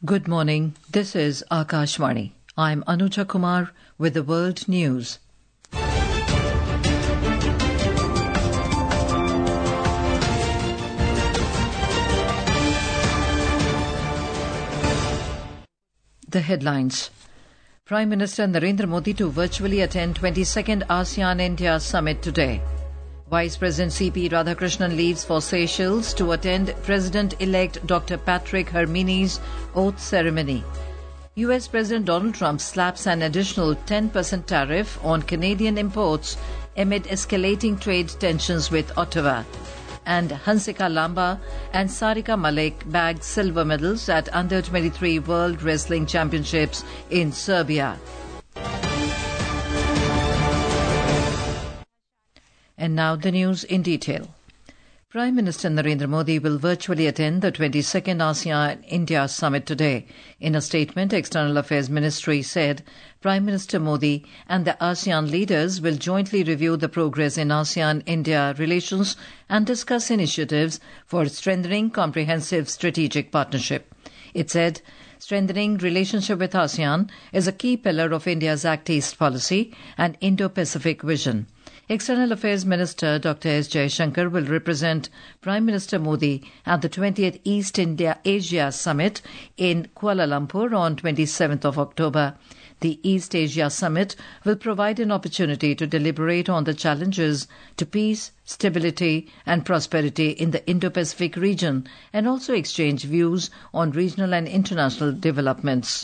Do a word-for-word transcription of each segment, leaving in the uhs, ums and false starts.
Good morning. This is Akashvani. I'm Anuja Kumar with the World News. The headlines. Prime Minister Narendra Modi to virtually attend twenty-second ASEAN-India Summit today. Vice President C P Radhakrishnan leaves for Seychelles to attend President-elect Doctor Patrick Hermini's oath ceremony. U S President Donald Trump slaps an additional ten percent tariff on Canadian imports amid escalating trade tensions with Ottawa. And Hansika Lamba and Sarika Malik bagged silver medals at under twenty-three World Wrestling Championships in Serbia. And now the news in detail. Prime Minister Narendra Modi will virtually attend the twenty-second ASEAN-India Summit today. In a statement, External Affairs Ministry said Prime Minister Modi and the ASEAN leaders will jointly review the progress in ASEAN-India relations and discuss initiatives for strengthening comprehensive strategic partnership. It said, strengthening relationship with ASEAN is a key pillar of India's Act East policy and Indo-Pacific vision. External Affairs Minister Doctor S. Jaishankar will represent Prime Minister Modi at the twentieth East India Asia Summit in Kuala Lumpur on twenty-seventh of October. The East Asia Summit will provide an opportunity to deliberate on the challenges to peace, stability and prosperity in the Indo-Pacific region and also exchange views on regional and international developments.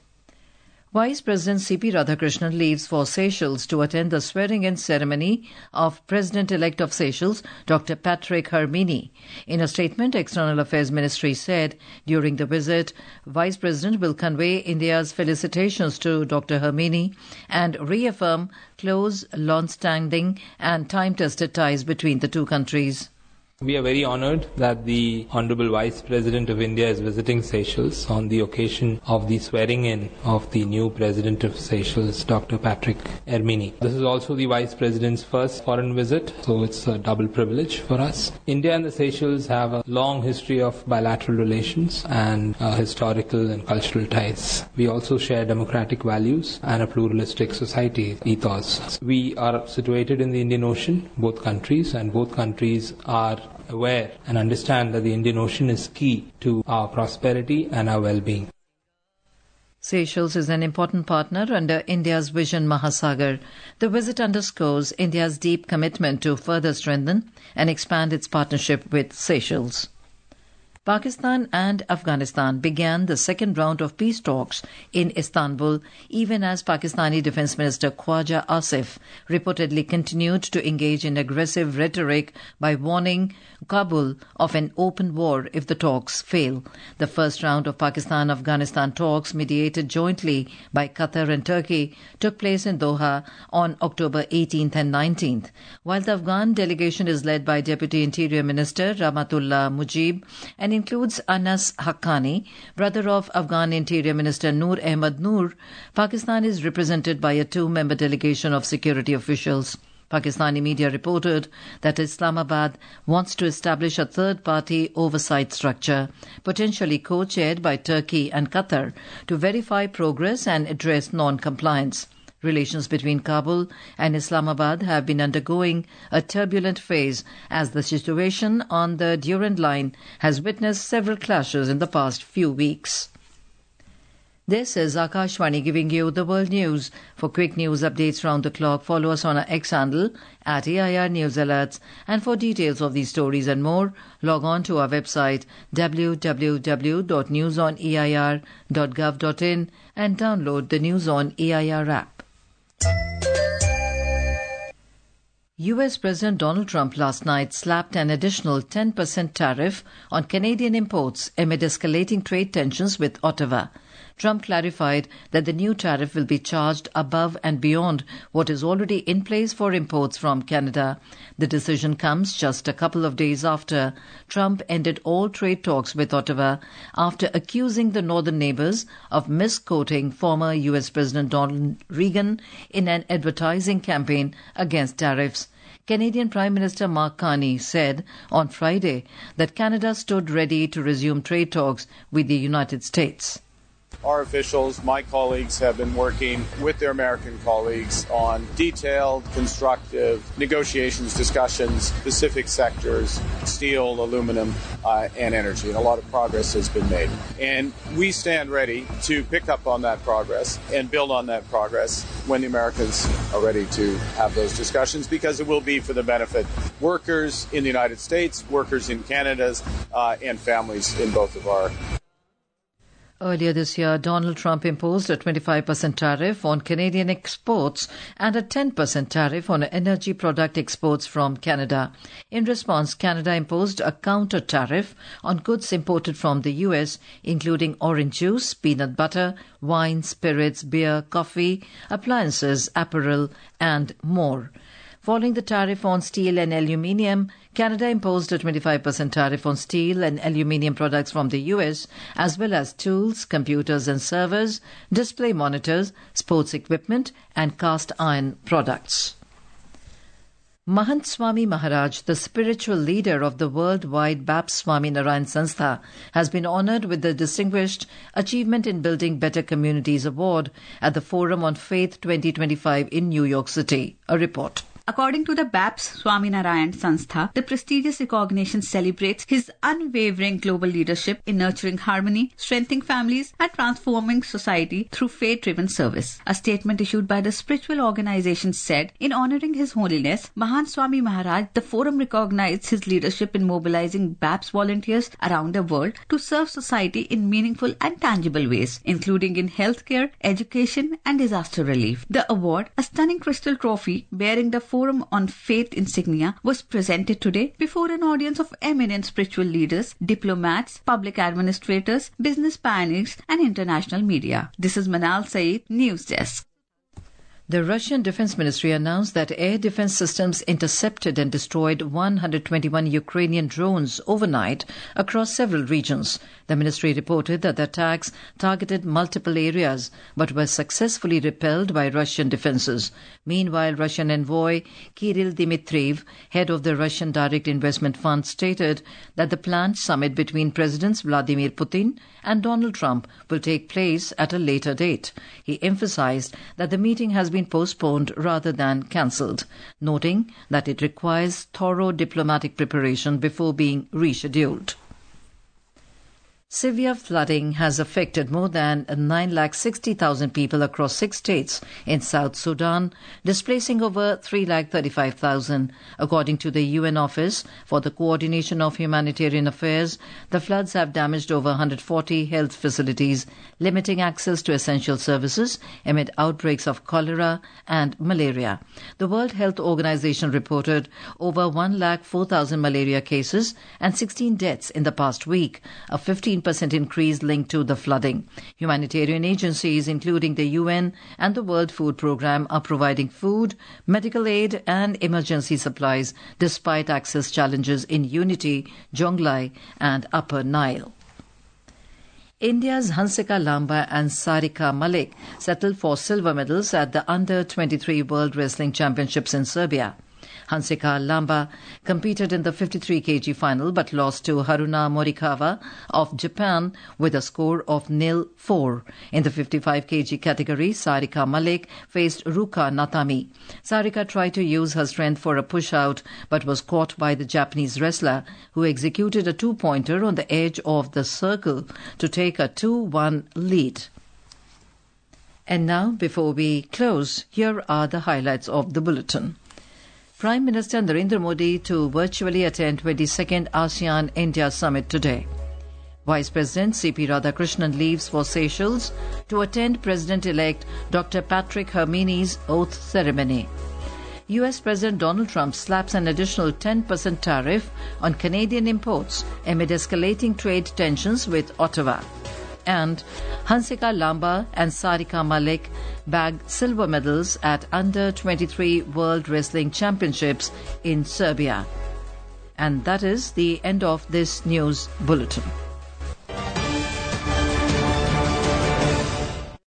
Vice President C P Radhakrishnan leaves for Seychelles to attend the swearing-in ceremony of President-elect of Seychelles, Doctor Patrick Hermini. In a statement, External Affairs Ministry said during the visit, Vice President will convey India's felicitations to Doctor Hermini and reaffirm close, long-standing and time-tested ties between the two countries. We are very honoured that the Honourable Vice President of India is visiting Seychelles on the occasion of the swearing-in of the new President of Seychelles, Doctor Patrick Hermini. This is also the Vice President's first foreign visit, so it's a double privilege for us. India and the Seychelles have a long history of bilateral relations and uh, historical and cultural ties. We also share democratic values and a pluralistic society ethos. We are situated in the Indian Ocean, both countries, and both countries are aware and understand that the Indian Ocean is key to our prosperity and our well-being. Seychelles is an important partner under India's Vision Mahasagar. The visit underscores India's deep commitment to further strengthen and expand its partnership with Seychelles. Pakistan and Afghanistan began the second round of peace talks in Istanbul, even as Pakistani Defence Minister Khwaja Asif reportedly continued to engage in aggressive rhetoric by warning Kabul of an open war if the talks fail. The first round of Pakistan-Afghanistan talks, mediated jointly by Qatar and Turkey, took place in Doha on October eighteenth and nineteenth. While the Afghan delegation is led by Deputy Interior Minister Rahmatullah Mujib and includes Anas Haqqani, brother of Afghan Interior Minister Noor Ahmad Noor, Pakistan is represented by a two-member delegation of security officials. Pakistani media reported that Islamabad wants to establish a third-party oversight structure, potentially co-chaired by Turkey and Qatar, to verify progress and address non-compliance. Relations between Kabul and Islamabad have been undergoing a turbulent phase as the situation on the Durand Line has witnessed several clashes in the past few weeks. This is Akashvani giving you the world news. For quick news updates round the clock, follow us on our X handle at A I R News Alerts. And for details of these stories and more, log on to our website w w w dot news on a i r dot gov dot in and download the News on A I R app. U S President Donald Trump last night slapped an additional ten percent tariff on Canadian imports amid escalating trade tensions with Ottawa. Trump clarified that the new tariff will be charged above and beyond what is already in place for imports from Canada. The decision comes just a couple of days after Trump ended all trade talks with Ottawa after accusing the northern neighbours of misquoting former U S President Donald Reagan in an advertising campaign against tariffs. Canadian Prime Minister Mark Carney said on Friday that Canada stood ready to resume trade talks with the United States. our officials, my colleagues, have been working with their American colleagues on detailed, constructive negotiations, discussions, specific sectors, steel, aluminum, uh, and energy. And a lot of progress has been made. And we stand ready to pick up on that progress and build on that progress when the Americans are ready to have those discussions, because it will be for the benefit of workers in the United States, workers in Canada, uh, and families in both of our. Earlier this year, Donald Trump imposed a twenty-five percent tariff on Canadian exports and a ten percent tariff on energy product exports from Canada. In response, Canada imposed a counter tariff on goods imported from the U S, including orange juice, peanut butter, wine, spirits, beer, coffee, appliances, apparel, and more. Following the tariff on steel and aluminium, Canada imposed a twenty-five percent tariff on steel and aluminium products from the U S, as well as tools, computers and servers, display monitors, sports equipment, and cast iron products. Mahant Swami Maharaj, the spiritual leader of the worldwide Baps Swami Narayan Sanstha, has been honoured with the Distinguished Achievement in Building Better Communities Award at the Forum on Faith twenty twenty-five in New York City. A report. According to the Baps Swaminarayan Sanstha, the prestigious recognition celebrates his unwavering global leadership in nurturing harmony, strengthening families, and transforming society through faith-driven service. A statement issued by the spiritual organization said, in honoring His Holiness, Mahant Swami Maharaj, the forum recognized his leadership in mobilizing Baps volunteers around the world to serve society in meaningful and tangible ways, including in healthcare, education, and disaster relief. The award, a stunning crystal trophy bearing the Forum on Faith insignia, was presented today before an audience of eminent spiritual leaders, diplomats, public administrators, business pioneers, and international media. This is Manal Saeed, News Desk. The Russian Defense Ministry announced that air defense systems intercepted and destroyed one hundred twenty-one Ukrainian drones overnight across several regions. The ministry reported that the attacks targeted multiple areas but were successfully repelled by Russian defenses. Meanwhile, Russian envoy Kirill Dmitriev, head of the Russian Direct Investment Fund, stated that the planned summit between Presidents Vladimir Putin and Donald Trump will take place at a later date. He emphasized that the meeting has been postponed rather than cancelled, noting that it requires thorough diplomatic preparation before being rescheduled. Severe flooding has affected more than nine lakh sixty thousand people across six states in South Sudan, displacing over three lakh thirty-five thousand. According to the U N Office for the Coordination of Humanitarian Affairs, the floods have damaged over one hundred forty health facilities, limiting access to essential services amid outbreaks of cholera and malaria. The World Health Organization reported over one lakh four thousand malaria cases and sixteen deaths in the past week, a fifteen percent increase linked to the flooding. Humanitarian agencies, including the U N and the World Food Programme, are providing food, medical aid and emergency supplies despite access challenges in Unity, Jonglai and Upper Nile. India's Hansika Lamba and Sarika Malik settled for silver medals at the under twenty-three World Wrestling Championships in Serbia. Hansika Lamba competed in the fifty-three kilogram final but lost to Haruna Morikawa of Japan with a score of nil four. In the fifty-five kilogram category, Sarika Malik faced Ruka Natami. Sarika tried to use her strength for a push-out but was caught by the Japanese wrestler, who executed a two-pointer on the edge of the circle to take a two one lead. And now, before we close, here are the highlights of the bulletin. Prime Minister Narendra Modi to virtually attend twenty-second ASEAN-India Summit today. Vice President C P Radhakrishnan leaves for Seychelles to attend President-elect Doctor Patrick Hermini's oath ceremony. U S President Donald Trump slaps an additional ten percent tariff on Canadian imports amid escalating trade tensions with Ottawa. And Hansika Lamba and Sarika Malik bagged silver medals at under twenty-three World Wrestling Championships in Serbia. And that is the end of this news bulletin.